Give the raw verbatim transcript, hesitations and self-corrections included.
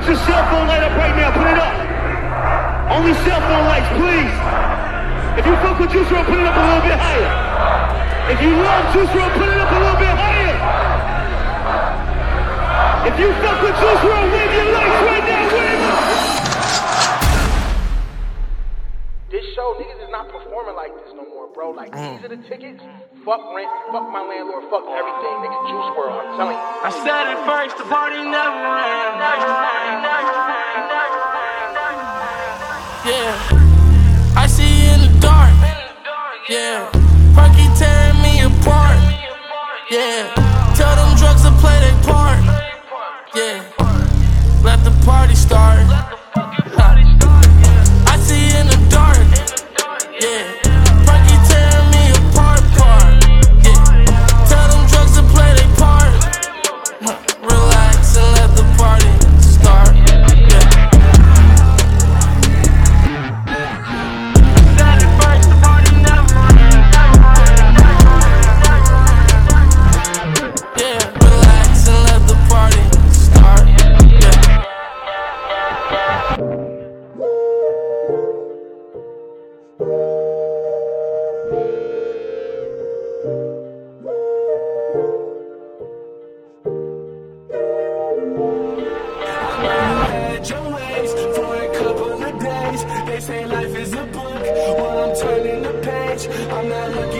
Put your cell phone light up right now, put it up. Only cell phone lights, please. If you fuck with Juice world, put it up a little bit higher. If you love Juice world, put it up a little bit higher. If you fuck with Juice world, wave your lights right now, wave them. This show, niggas is not performing like this no more, bro. Like, mm. these are the tickets. Fuck rent, fuck my landlord, fuck everything, nigga. Juice world, I'm telling you. I said it first, the party never ran, never ran, never ran, never ran, never ran. Yeah, I see you in the dark. Yeah, Perky tearing me apart. Yeah, tell them drugs to play their part. Yeah, let the party start. I see you in the dark. Yeah, Perky tearing me apart, part. Yeah, tell them drugs to play their part. Relax and let the party start. Yeah. Said it first, the party never ends. Yeah, relax and let the party start. Yeah. Your ways for a couple of days. They say life is a book. Well, I'm turning the page. I'm not looking.